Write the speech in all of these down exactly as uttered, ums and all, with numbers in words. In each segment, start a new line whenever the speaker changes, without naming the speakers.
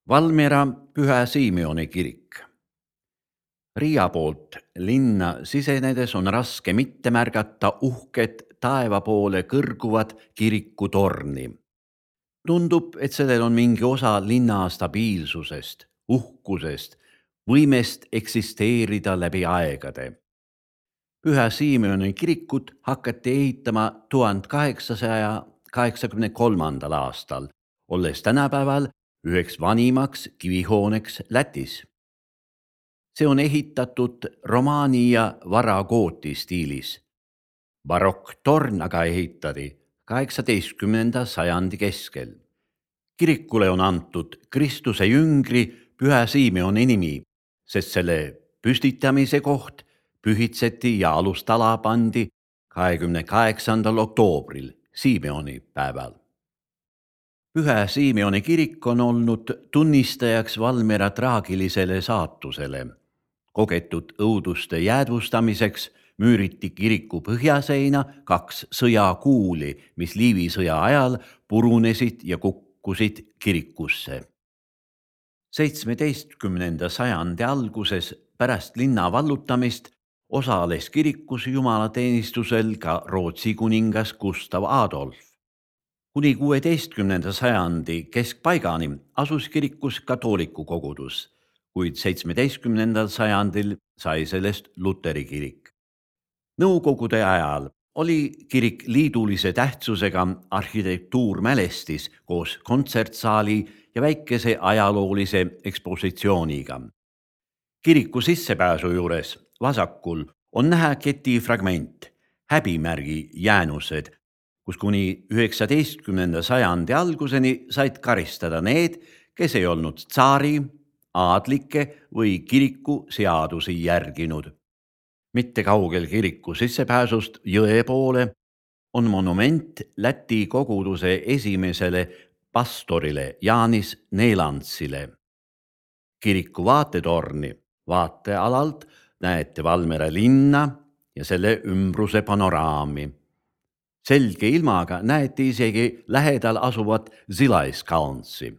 Valmiera Pühä Simeoni kirik. Riia poolt linna sisenedes on raske mitte märgata uhket taeva poole kõrguvat kirikutorni. Tundub, et sellel on mingi osa linna stabiilsusest, uhkusest, võimest eksisteerida läbi aegade. Pühä Simeoni kirikut hakati ehitama tuhande kaheksasaja kaheksakümne kolmandal aastal, olles tänapäeval üheks vanimaks kivihooneks Lätis. See on ehitatud romaani ja varagooti stiilis. Barokktorn aga ehitati kaheksateistkümnenda sajandi keskel. Kirikule on antud Kristuse jüngri Pühä Simeoni nimi, sest selle püstitamise koht pühitseti ja alustala pandi kahekümne kaheksandal oktoobril, Simeoni päeval. Pühä Simeoni kirik on olnud tunnistajaks Valmiera traagilisele saatusele. Kogetud õuduste jäädvustamiseks müüriti kiriku põhjaseina kaks sõjakuuli, mis Liivi sõja ajal purunesid ja kukkusid kirikusse. seitsmeteistkümnenda sajandi alguses pärast linna vallutamist osales kirikus jumalateenistusel ka Rootsi kuningas Gustav Adolf. Kuni kuueteistkümnenda sajandi keskpaigani asus kirikus katooliku kogudus, kuid seitsmeteistkümnendal sajandil sai sellest luteri kirik. Nõukogude ajal oli kirik liidulise tähtsusega arhitektuurmälestis koos kontsertsaali ja väikese ajaloolise ekspositsiooniga. Kiriku sissepääsu juures vasakul on näha ketifragment, häbimärgi jäänused, kus kuni üheksateistkümnenda sajandi alguseni said karistada need, kes ei olnud tsaari, aadlikke või kiriku seadusi järginud. Mitte kaugel kiriku sissepääsust jõe poole on monument Läti koguduse esimesele pastorile Jaanis Neelantsile. Kiriku vaatetorni vaatealalt näete Valmiera linna ja selle ümbruse panoraami. Selge ilmaga näete isegi lähedal asuvat Zilaiskaunsi.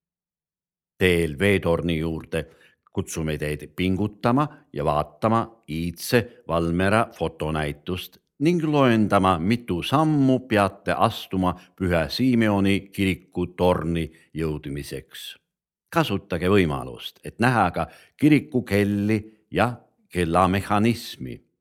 Teel veetorni juurde kutsume teid pingutama ja vaatama iidse Valmiera fotonäitust ning loendama, mitu sammu peate astuma Pühä Simeoni kiriku torni jõudmiseks. Kasutage võimalust, et näha ka kiriku kelli ja kellamehhanismi.